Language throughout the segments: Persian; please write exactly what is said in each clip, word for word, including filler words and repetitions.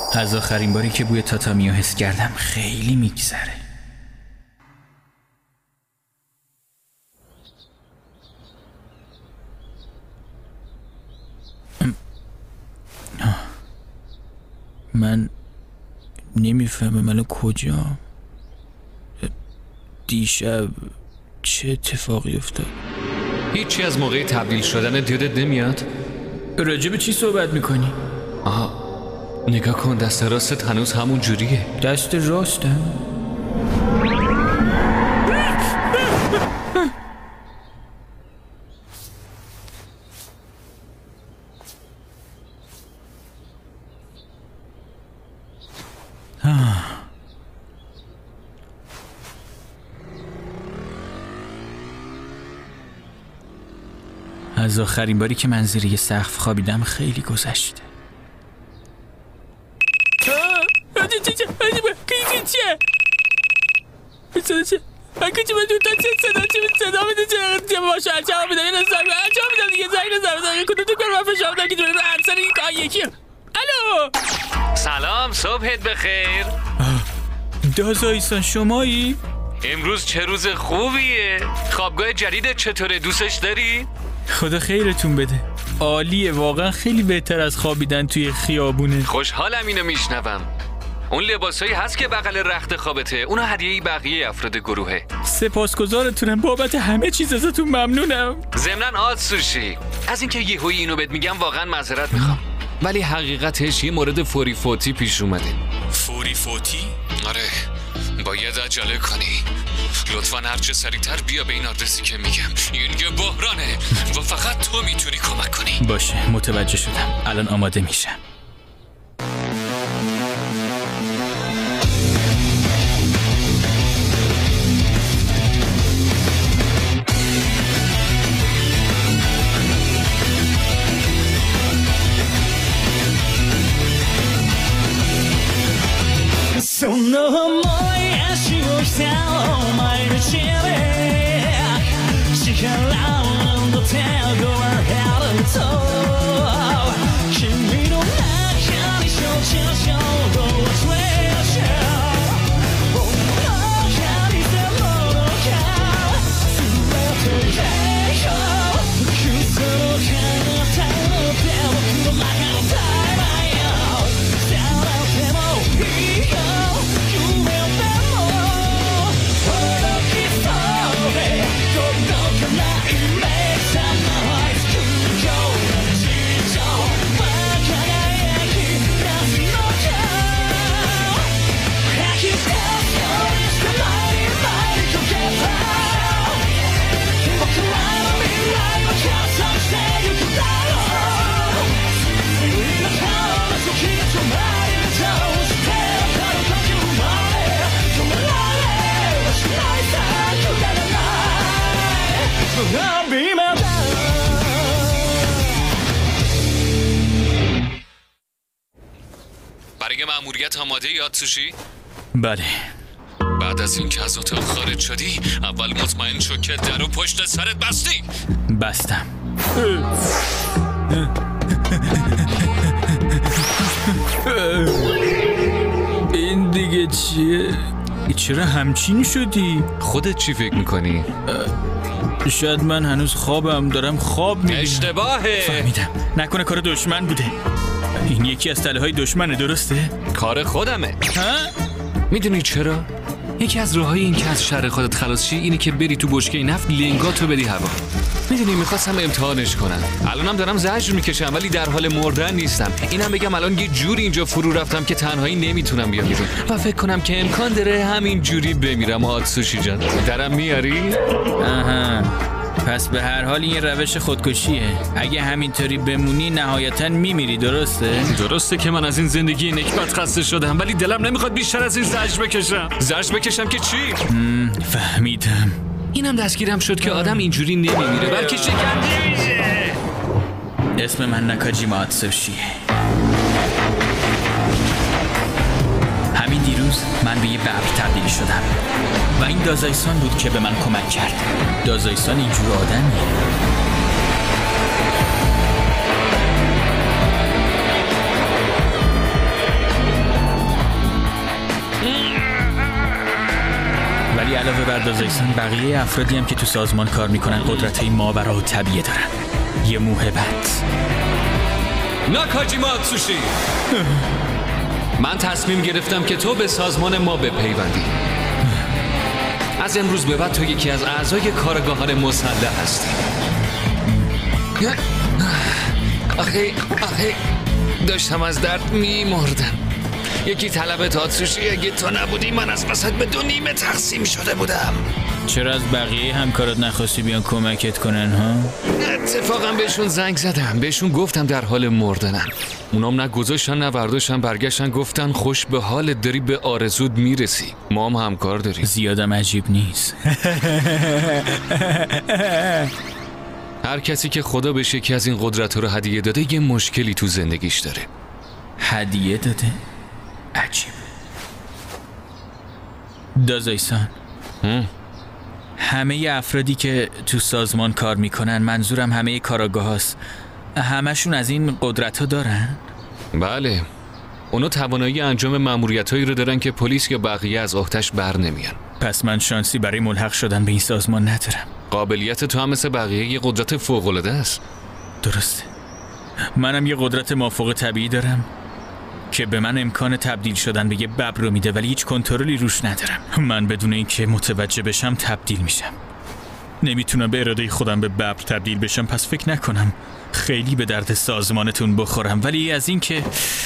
از آخرین باری که بوی تاتامیو حس کردم خیلی میگذره. من نمیفهمم من کجا دیشب چه اتفاقی افتاد. هیچی از موقع تبدیل شدن دیدت نمیاد؟ راجع به چی صحبت میکنی؟ آها نگاه کن، دست راستت هنوز همون جوریه. دست راستم؟ از آخرین باری که من زیر یه سقف خوابیدم خیلی گذشته. سلام، صبحت بخیر. دازایسان شمایی؟ امروز چه روز خوبیه. خوابگاه جدیدت چطوره؟ دوستش داری؟ خدا خیرتون بده. عالیه، واقعا خیلی بهتر از خوابیدن توی خیابونه. خوشحالم اینو میشنوم. اون لباسایی هست که بغل رخت خوابته، اونا هدیه‌ای بقیه افراد گروهه. سپاسگزارتونم، بابت همه چیز ازتون ممنونم. ضمناً آتسوشی، از اینکه یهویی اینو بهت میگم واقعا معذرت میخوام، ولی حقیقتش یه مورد فوری فوتی پیش اومده. فوری فوتی؟ آره، باید عجله کنی. لطفاً هر چه سریعتر بیا به این آدرسی که میگم. این یه بحرانه و فقط تو میتونی کمک کنی. باشه، متوجه شدم. الان آماده میشم. برای مأموریت آماده ای آتسوشی؟ بله. بعد از این که از اتاق خارج شدی اول مطمئن شو که در و پشت سرت بستی. بستم. این دیگه چیه؟ چرا همچین شدی؟ خودت چی فکر میکنی؟ شاید من هنوز خوابم، دارم خواب میبینم. اشتباهه. فهمیدم، نکنه کار دشمن بوده. این یکی از تله های دشمنه، درسته؟ کار خودمه. ها؟ میدونی چرا؟ یکی از راههای این که از شر خودت خلاص شی اینه که بری تو بشکه نفت لنگاتو بدی هوا. میدونی میخواستم امتحانش کنم، الانم دارم زجر میکشم ولی در حال مردن نیستم. اینم بگم الان یه جوری اینجا فرو رفتم که تنهایی نمیتونم بیام بیرون و فکر کنم که امکان داره همین جوری بمیرم. آتسوشی جان، درم میاری؟ آها، پس به هر حال این روش خودکشیه. اگه همینطوری بمونی نهایتاً میمیری، درسته؟ درسته که من از این زندگی نکبت خسته شدم ولی دلم نمیخواد بیشتر از این زجر بکشم. زجر بکشم که چی؟ فهمیدم. اینم دستگیرم شد که آدم اینجوری نمیمیره بلکه شکنجه میشه. اسم من ناکاجیما آتسوشیه. همین دیروز من به یه ببر تبدیل شدم و این دازایسان بود که به من کمک کرد. دازایسان اینجور آدمیه. علاوه بر دازایسان بقیه افرادی هم که تو سازمان کار میکنن قدرت‌های ماورا و طبیعه دارن. یه موهبت. ناکاجیما اتسوشی، من تصمیم گرفتم که تو به سازمان ما بپیوندی. از امروز به بعد تو یکی از اعضای کارگاهان مسلح هستی. آخه آخه داشتم از درد میمردم. یکی طلب تاتسوشی، اگه تو نبودی من از وسط به دو نیمه تقسیم شده بودم. چرا از بقیه همکارات نخواستی بیان کمکت کنن ها؟ اتفاقا بهشون زنگ زدم، بهشون گفتم در حال مردنم. اونام نه گذاشتن نه برداشتن، برگشتن گفتن خوش به حالت داری به آرزود میرسی، ما هم همکار داریم. زیادم عجیب نیست. هر کسی که خدا بهش یکی از این قدرت رو هدیه داده یه مشکلی تو زندگیش داره. هدیه داده؟ عجیب. دازایسان، همه افرادی که تو سازمان کار میکنن، منظورم همه کاراگاه هاست، همشون از این قدرت ها دارن؟ بله، اونا توانایی انجام مأموریتایی رو دارن که پلیس یا بقیه از عهده‌اش بر نمیان. پس من شانسی برای ملحق شدن به این سازمان ندارم. قابلیت تو هم مثل بقیه یه قدرت فوق‌العاده است. درسته، منم یه قدرت مافوق طبیعی دارم که به من امکان تبدیل شدن به یه ببر رو میده، ولی هیچ کنترلی روش ندارم. من بدون اینکه متوجه بشم تبدیل میشم. نمیتونم به اراده خودم به ببر تبدیل بشم، پس فکر نکنم خیلی به درد سازمانتون بخورم. ولی از اینکه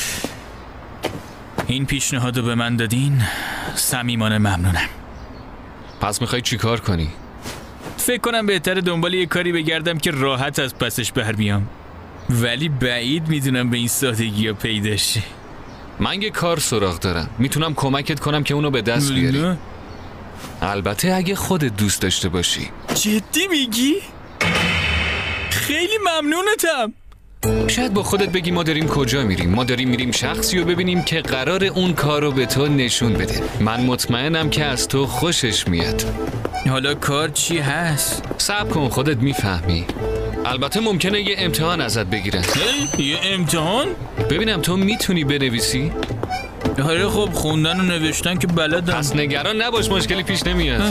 این پیشنهادو به من دادین صمیمانه ممنونم. پس میخوای چی کار کنی؟ فکر کنم بهتر دنبال یه کاری بگردم که راحت از پسش بر بیام، ولی بعید میدونم به این سادگی ها پیدا شه. من یه کار سراغ دارم، میتونم کمکت کنم که اونو به دست بیاری. البته اگه خودت دوست داشته باشی. جدی میگی؟ خیلی ممنونتم. شاید با خودت بگی ما داریم کجا میریم. ما داریم میریم شخصی رو ببینیم که قرار اون کار رو به تو نشون بده. من مطمئنم که از تو خوشش میاد. حالا کار چی هست؟ صبر کن خودت میفهمی. البته ممکنه یه امتحان ازت بگیرن. یه امتحان؟ ببینم تو میتونی بنویسی؟ آره خب خوندن و نوشتن که بلدم. پس نگران نباش، مشکلی پیش نمیاد.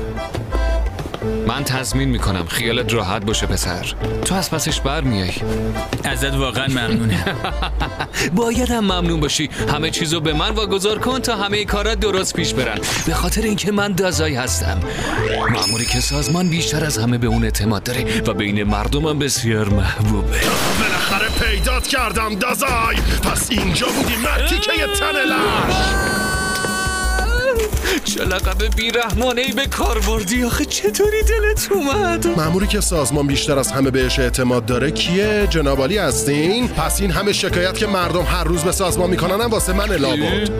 من تضمین میکنم خیالت راحت باشه پسر، تو از پسش بر میای. ازت واقعا ممنونم. باید هم ممنون باشی. همه چیزو به من واگذار کن تا همه کارات درست پیش برن، به خاطر اینکه من دازای هستم، مأموری که سازمان بیشتر از همه به اون اعتماد داره و بین مردمم بسیار محبوبه. بالاخره پیدات کردم دازای. پس اینجا بودی مرتیکه تن لاش. چه لقب بیرحمانه‌ای به کار بردی آخه، چطوری دلت اومد؟ مأموری که سازمان بیشتر از همه بهش اعتماد داره کیه؟ جناب عالی هستین؟ پس این همه شکایت که مردم هر روز به سازمان میکنن هم واسه من الا بود.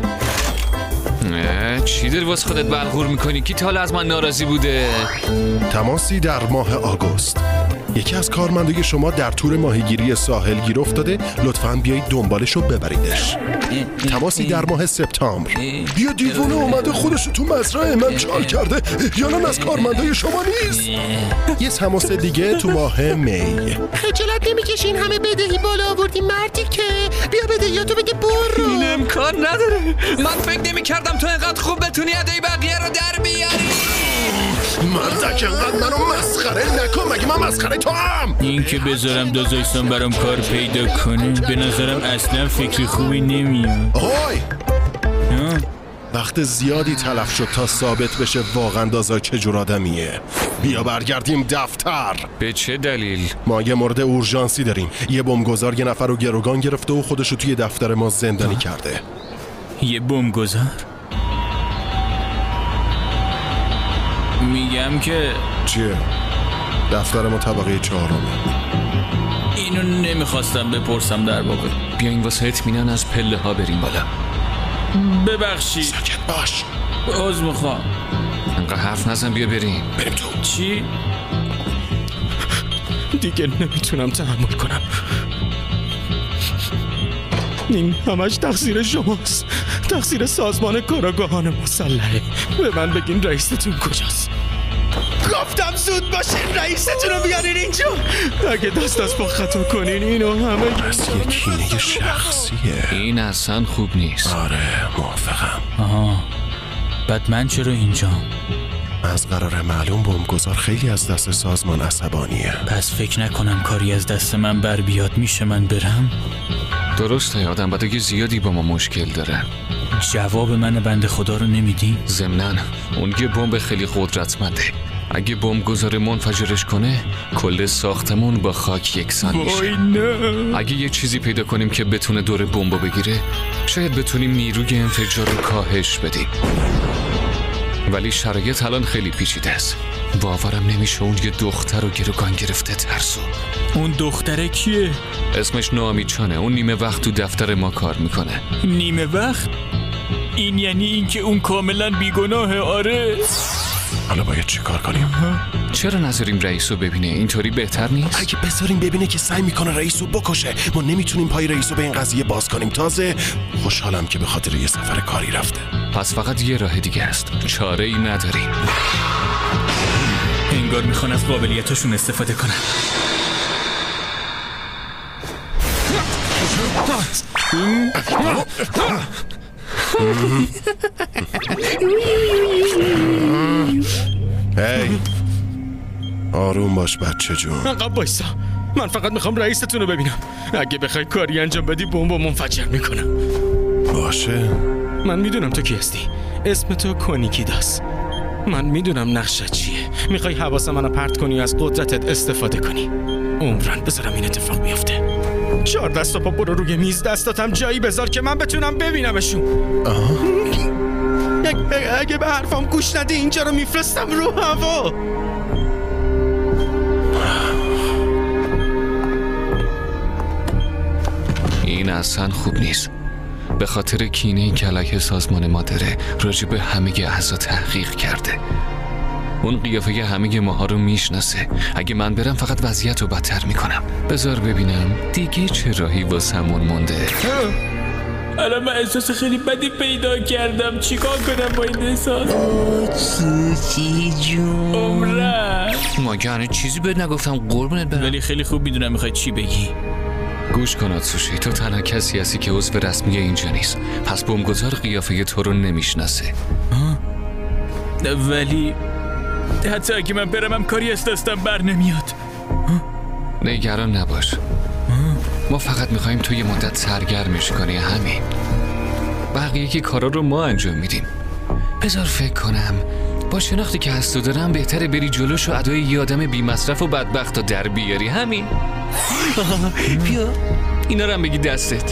چی داری واسه خودت بلغور میکنی؟ کی تا حالا از من ناراضی بوده؟ تماسی در ماه آگوست. یکی از کارمندای شما در تور ماهیگیری ساحل گیر افتاده، لطفاً بیایید دنبالش رو ببریدش. تماسی در ماه سپتامبر. بیا دیوونه اومده خودش رو تو مزرعه من چال کرده، یا از کارمندای شما نیست. یه تماس دیگه تو ماه می. خجالت نمیکشین همه بدهی بالا آوردی مردی که بیا بدهیاتو بده برو. این امکان نداره. من فکر نمی‌کردم تو اینقدر خوب بتونی ادای بقیه رو در بیاری. مردک اینقدر منو مسخره نکن، مگه من مسخره تو هم؟ این که بذارم دازایستان برام کار پیدا کنه به نظرم اصلا فکر خوبی نمیاد. آهای وقت زیادی تلف شد تا ثابت بشه واقعا دازای چجور آدمیه. بیا برگردیم دفتر. به چه دلیل؟ ما یه مورد اورژانسی داریم. یه بمبگذار یه نفر رو گروگان گرفته و خودشو توی دفتر ما زندانی آه. کرده. یه بمبگذار؟ میگم که چیه؟ دفتر ما طبقه چهارمه. اینو نمیخواستم بپرسم در واقع. بیا این واسه اطمینان از پله ها بریم بالا. ببخشید. ساکت باش. عذر میخوام. انقدر حرف نزن، بیا بریم. بریم تو. چی؟ دیگه نمیتونم تحمل کنم. این همش تقصیر شماست، تقصیر سازمان کاراگاهان مسلحه. به من بگین رئیستون کجاست؟ گفتم زود باشین رئیستون رو بیارین اینجا. اگه دست از پا خطا کنین اینو همه بس یه کینه شخصیه. این اصلا خوب نیست. آره موافقم. آها بعد من چرا اینجا؟ از قرار معلوم بمبگذار خیلی از دست سازمان عصبانیه. پس فکر نکنم کاری از دست من بر بیاد. میشه من برم؟ درسته، آدم بدگی زیادی با ما مشکل داره. جواب من بنده خدا رو نمیدی؟ ضمناً اون یه بمب خیلی قدرتمنده. اگه بمبگذار منفجرش کنه کل ساختمون با خاک یکسان میشه. اگه یه چیزی پیدا کنیم که بتونه دور بمب بگیره شاید بتونیم نیروی انفجار رو کاهش بدیم. ولی شرایط الان خیلی پیچیده است. باورم نمیشه اون یه دختر رو گروگان گرفته ترسو. اون دختره کیه؟ اسمش نامی چانه. اون نیمه وقت تو دفتر ما کار میکنه. نیمه وقت؟ این یعنی اینکه اون کاملا بیگناهه. آره. حالا باید چی کار کنیم؟ چرا نذاریم رئیسو ببینه؟ اینطوری بهتر نیست؟ اگه بذاریم ببینه که سعی میکنه رئیسو بکشه، ما نمیتونیم پای رئیسو به این قضیه باز کنیم. تازه خوشحالم که به خاطر یه سفر کاری رفته. پس فقط یه راه دیگه است. چاره ای نداریم. انگار میخوان از قابلیتاشون استفاده کنن. هی آروم باش بچه جون. عقب بایستا، من فقط میخوام رئیستون رو ببینم. اگه بخوای کاری انجام بدی بمبو منفجر میکنم. باشه. من میدونم تو کی هستی. اسم تو کونیکیداست. من میدونم نقشت چیه. میخوای حواس منو پرت کنی و از قدرتت استفاده کنی. عمرن بذارم این اتفاق بیفته. چهار دست و پا برو روی میز، دستاتم جایی بذار که من بتونم ببینمشون. اگه, اگه به حرفم گوش ندی اینجا رو میفرستم رو هوا. این اصلا خوب نیست. به خاطر کینه‌ای که علیه سازمان ما داره راجع به همه اعضا تحقیق کرده. اون قیافه همه ماها رو میشناسه. اگه من برم فقط وضعیت رو بدتر میکنم. بذار ببینم دیگه چه راهی واسمون مونده. الان من احساس خیلی بدی پیدا کردم. چیکار کنم با این احساس؟ سوچی جون عمره مگه چیزی بهت نگفتم قربونت برم؟ ولی خیلی خوب میدونم میخوای چی بگی. گوش کن آتسوشی، تو تنها کسی هستی که عضو رسمی اینجا نیست. پس بمبگذار قیافه تو رو نمیشناسه. ولی حتی اگه من برم هم کاری از دستم بر نمیاد. نگران نباش. ما فقط میخوایم تو یه مدت سرگرمش کنی، همین. بقیه که کارا رو ما انجام میدیم. بذار فکر کنم. با شناختی که از تو دارم بهتره بری جلوش و ادای یه آدم بی مصرف و بدبخت رو در بیاری، همین. بیا اینا رو هم بگی دستت.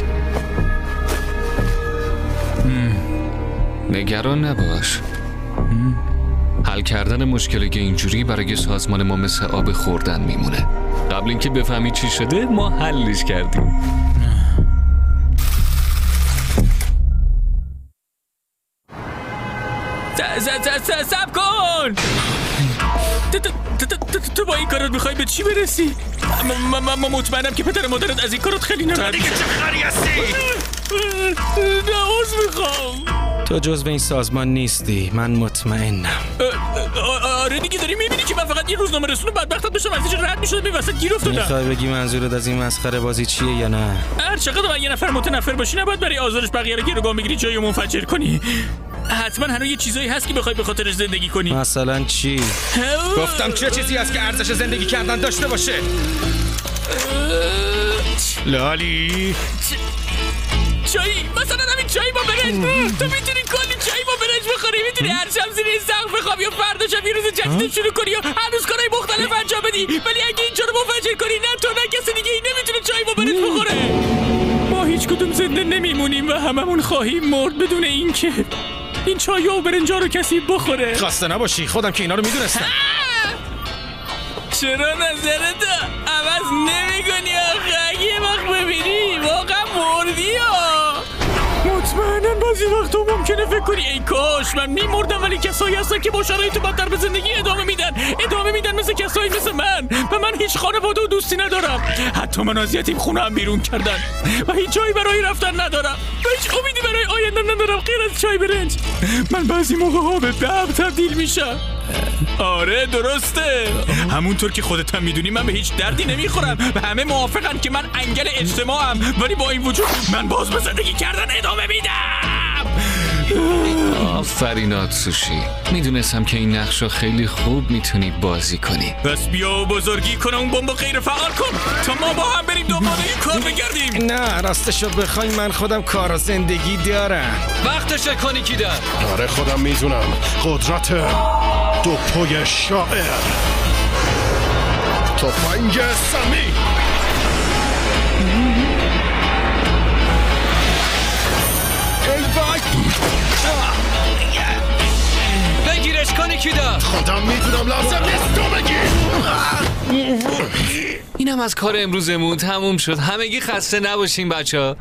نگران نباش. حل کردن مشکلی که اینجوری برای سازمان ما مثل آب خوردن میمونه. قبل اینکه بفهمی چی شده ما حلش کردیم. سب کن. تو با این کارات میخوای به چی برسی؟ من مطمئنم که پدر مادرت از این کارات خیلی نمیدونم. تو دیگه چه خری هستی؟ نعوذ میخوام. تو جزو این سازمان نیستی، من مطمئنم. آره دیگه داری میبینی که من فقط یه روزنامه رسون بدبختت بشم ازش رد میشد به وسط گیر افتادم. میخوای بگی منظورت از این مسخره بازی چیه یا نه؟ هر چقدر من یه نفر متنفر باشی نباید برای آزارش بقیه رو گروگان بگیری جایی منفجر کنی. حتما هنوز یه چیزایی هست که بخوای به خاطرش زندگی کنی. مثلا چی؟ گفتم چه چیزی هست که ارزش زندگی کردن داشته باشه؟ لالی چایی، مثلا همین چایی با برنج. تو میتونی کلی چایی با برنج بخوری، میتونی هر شب زیر این سقف بخوابی و فردا شب یه روز جدید شروع کنی و هنوز کارهای مختلف انجام بدی. ولی اگه اینجا رو منفجر کنی نه تو نه کسی دیگه ای نمیتونه چایی با برنج بخوره. ما هیچ کدوم زنده نمیمونیم و هممون خواهیم مرد بدون اینکه این چای و برنجا رو کسی بخوره. خسته نباشی، خودم که اینا رو میدونستم. چرا نظرتو عوض نمی کنی آخه؟ اگه یه وقت ببینی واقعا مردی ها. مطمئنن بعضی وقتا ممکنه فکر کنی ای کاش من میمردم، ولی کسایی هستن که با شرایط بدتر به زندگی ادامه میدن ادامه میدن مثل کسایی مثل من. و من هیچ خانواده و دوستی ندارم. حتی من از یتیم خونه هم بیرون کردن و هیچ جایی برای رفتن ندارم و هیچ امیدی برای آینده ندارم غیر از چای برنج. من بعضی موقع ها به بب تبدیل میشم. آره درسته، همونطور که خودت هم میدونی من به هیچ دردی نمیخورم و همه موافقن که من انگل اجتماعم، ولی با این وجود من باز به زندگی کردن ادامه میدم. آفرین آتسوشی، میدونستم که این نقشو خیلی خوب میتونی بازی کنی. بس بیا و بزرگی کنم اون بمب غیر فعال کن تا ما با هم بریم دنبال این کار بگردیم. نه راستشو بخوای من خودم کار و زندگی دارم. وقتشه کنی کی دار. آره خودم میدونم. قدرت دو پای شاعر، تفنگ سمی. ای وای بگیرش کنی کی دار. خودم میدونم لازم نیست تو بگی. اینم از کار امروزمون تموم شد. همگی خسته نباشین بچه ها.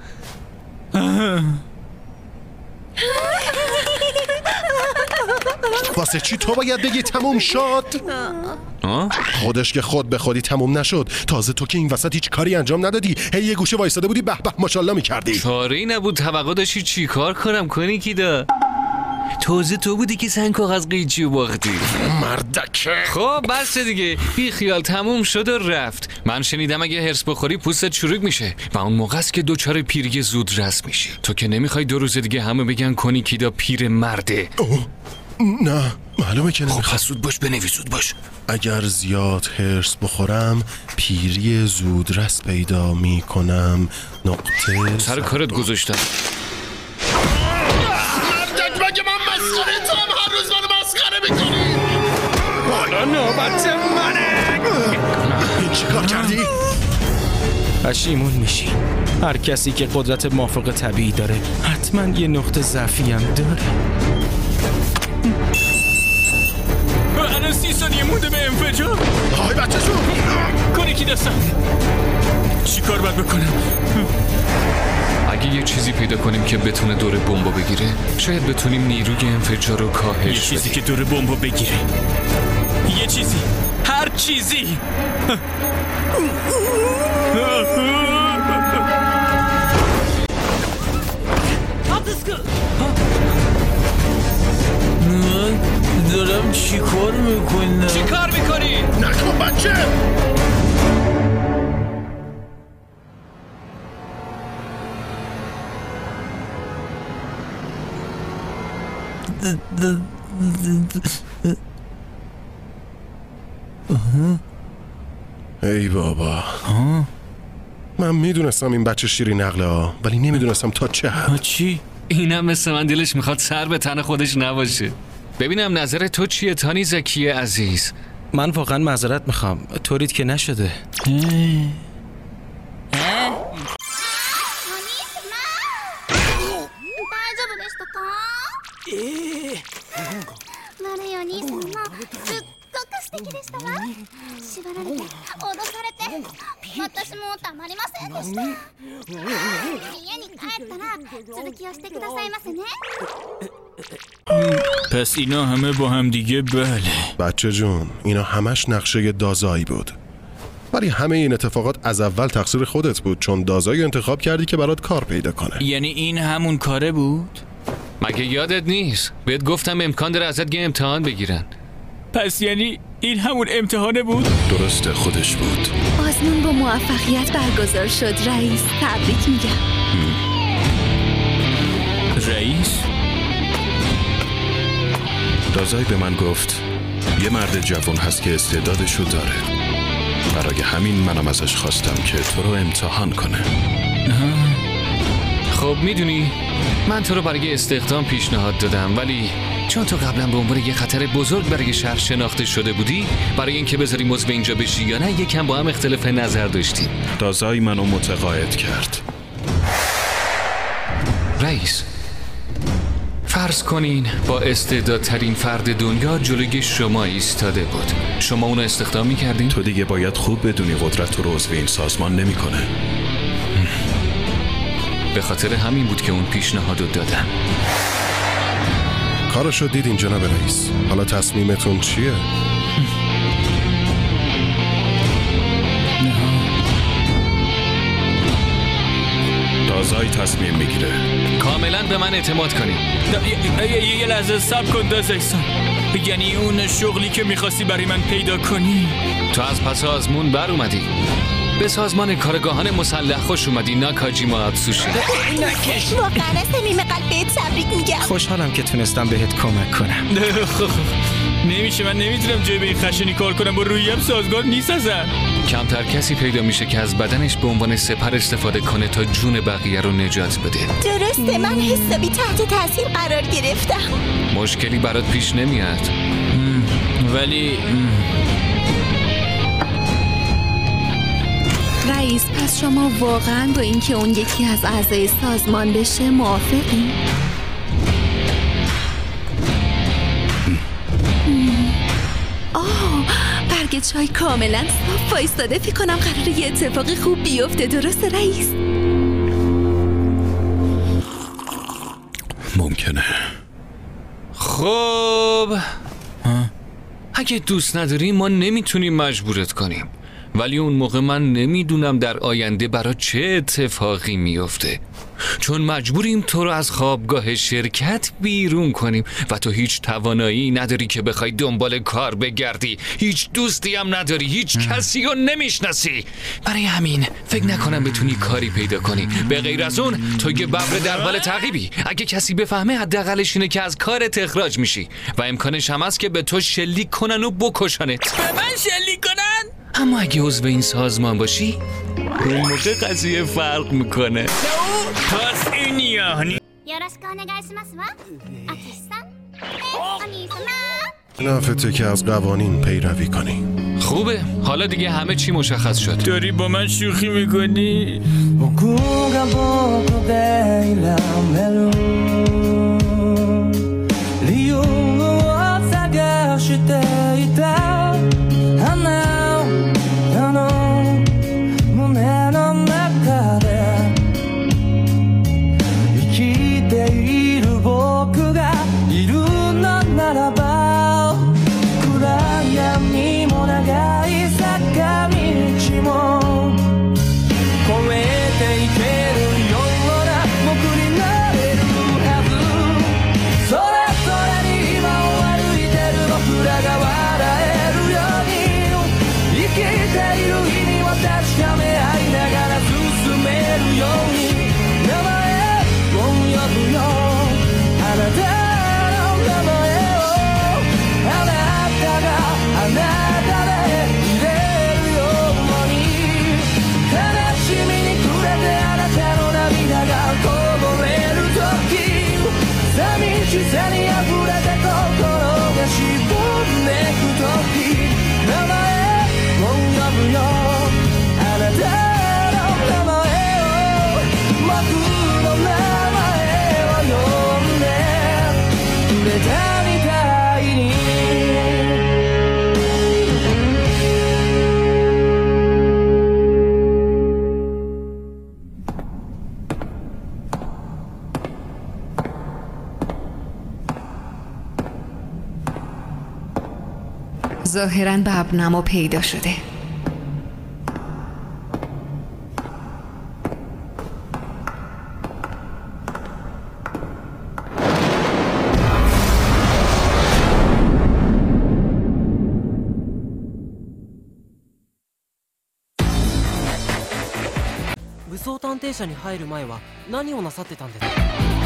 واسه چی تو باید بگی تموم شد؟ خودش که خود به خودی تموم نشد. تازه تو که این وسط هیچ کاری انجام ندادی، هی یه گوشه وایساده بودی به به ماشاءالله میکردی. چاره‌ای نبود. توقع داشتی چی کار کنم کنی کی دار. تازه تو بودی که سنگ کاغذ قیچی و باختی. مردکه. خب بس دیگه، بی خیال تموم شد و رفت. من شنیدم اگه هرس بخوری پوستت چروک میشه و اون موقع است که دوچار پیری زود رس میشی. تو که نمیخوای دو روز دیگه همه بگن کنی کیدا پیر مرده. اوه. نه معلومه که نمیخوام. خب پس زود باش بنویس زود باش. اگر زیاد هرس بخورم پیری زودرس پیدا میکنم. نقطه سر کارت گذاشتم. مردک مگه من مسخره تو هم هر روز منو مسخره میکنی؟ حالا نوبت منه. این چی کار کردی؟ پشیمون میشی. هر کسی که قدرت مافوق طبیعی داره حتما یه نقطه ضعفی هم داره. الان سی ثانیه مونده به انفجار. های بچه شو کنی کی دستم. چی کار باید بکنم؟ اگه یه چیزی پیدا کنیم که بتونه دور بمبو بگیره، شاید بتونیم نیروی انفجار رو کاهش یه چیزی بدیم. که دور بمبو بگیره. یه چیزی، هر چیزی. دارم چی کار میکنم؟ چی کار میکنی؟ نکن بچه. ای بابا. من میدونستم این بچه شیری نقله ها، ولی نمیدونستم تا چه حد. چی؟ اینم مثل من دلش میخواد سر به تن خودش نباشه. ببینم نظر تو چیه تانی زکی عزیز؟ من واقعا معذرت میخوام. طورید که نشده. پس اینا همه با هم دیگه. بله بچه جون اینا همش نقشه دازایی بود، ولی همه این اتفاقات از اول تقصیر خودت بود، چون دازایی انتخاب کردی که برات کار پیدا کنه. یعنی این همون کاره بود؟ مگه یادت نیست؟ بهت گفتم امکان داره ازت یه امتحان بگیرن. پس یعنی این همون امتحانه بود؟ درسته خودش بود. آزمون با موفقیت برگزار شد رئیس. تبریک میگم. رئیس؟ دازای به من گفت یه مرد جوان هست که استعدادشو داره، برای همین منم ازش خواستم که تو رو امتحان کنه. خب میدونی من تو رو برای استخدام پیشنهاد دادم، ولی چون تو قبلا به عنوان یه خطر بزرگ برای شهر شناخته شده بودی، برای اینکه بذاریم عضو اینجا بشی یا نه یکم با هم اختلاف نظر داشتیم. دازای منو متقاعد کرد. رئیس، فرض کنین با استعدادترین فرد دنیا جلوی شما ایستاده بود، شما اونو استخدام میکردین؟ تو دیگه باید خوب بدونی قدرت تو رو عضو این سازمان نمیکنه. به خاطر همین بود که اون پیشنهادو دادم. کارشو دیدین جناب رئیس، حالا تصمیمتون چیه؟ دازای تصمیم میگیره. کاملا به من اعتماد کنی. یه لحظه صبر کن دازایسان. یعنی اون شغلی که میخواستی برای من پیدا کنی تو از پس آزمون بر اومدی. به سازمان کارگاهان مسلح خوش اومدی ناکاجیما اتسوشی. واقعا از صمیم قلب بهت تبریک میگم. خوشحالم که تونستم بهت کمک کنم. نمیشه، من نمیتونم جای به این خشنی کار کنم، با رویم سازگار نیست اصلا. کمتر کسی پیدا میشه که از بدنش به عنوان سپر استفاده کنه تا جون بقیه رو نجات بده. درسته، من حسابی تحت تاثیر قرار گرفتم. مشکلی برات پیش نمیاد. ولی رئیس، پس شما واقعا با اینکه اون یکی از اعضای سازمان بشه موافقی؟ آه، برگ چای کاملا صاف وایستاده. فکر کنم قراره یه اتفاقی خوب بیفته. درسته رئیس؟ ممکنه. خب اگه دوست نداری ما نمیتونیم مجبورت کنیم، ولی اون موقع من نمیدونم در آینده برای چه اتفاقی میفته، چون مجبوریم تو رو از خوابگاه شرکت بیرون کنیم و تو هیچ توانایی نداری که بخوای دنبال کار بگردی، هیچ دوستی هم نداری، هیچ کسی رو نمیشناسی. برای همین فکر نکنم بتونی کاری پیدا کنی. به غیر از اون تو یه ببر در حال تعقیبی. اگه کسی بفهمه حداقلش اینه که از کارت اخراج میشی و امکانش هم هست که به تو شلیک کنن و بکشنت. به من شلیک کنن؟ اما اگه عضو این سازمان باشی اون موقع قضیه فرق میکنه. پس این یعنی よろしくお願いしますわ。アキシさん。え、お兄様。 نفته که از قوانین پیروی کنی. خوبه، حالا دیگه همه چی مشخص شد. داری با من شوخی میکنی؟ 僕が僕でいられる理由を探していた花をあの胸の中で生きている僕がいるのならば暗闇も長い坂道も越えていけるような僕になれるはずそれぞれに今を歩いてる僕らが笑えるように生きている意味を確かめ合いながら進めるように名前を呼ぶよあなたの名前をあなたがあなたでいれるように悲しみに暮れてあなたの涙がこぼれる時寂しさにあふれて心がしぼんでく時名前を呼ぶよあなたの名前を僕の名前を呼んでくれたみたいに ظاهراً ببرنما پیدا شده. 武装探偵社に入る前は何をなさってたんですか？